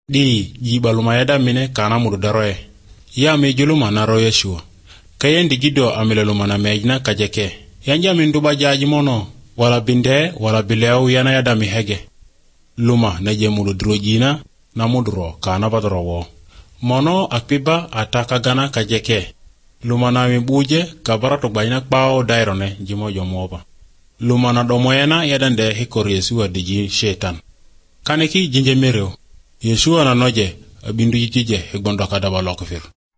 Di jiba luma yada mine kana mudu daroye. Ya mejuluma na roye shua. Kayendi gido amile luma na mejna kajeke. Yanja minduba jaji mono. Wala binde wala bileo yana yada mihege. Luma na je mudu drojina na mudro kana badrowo. Mono akpiba ataka gana kajeke. Luma na mibuje kabarato banyina kpao dairone jimo jomoba. Luma na domoyena yadande hikori Yesua diji shetan. Kaneki jinje mereo. Yesua na noje abindu jitije higbondo kadaba lokofir.